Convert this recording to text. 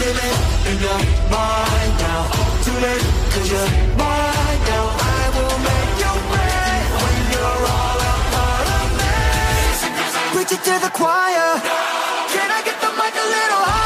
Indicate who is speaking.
Speaker 1: Too late, and you're mine now. Too late, 'cause you're mine now. I will make you pay when you're all a part of me. Preach it to the choir. Can I get the mic a little higher?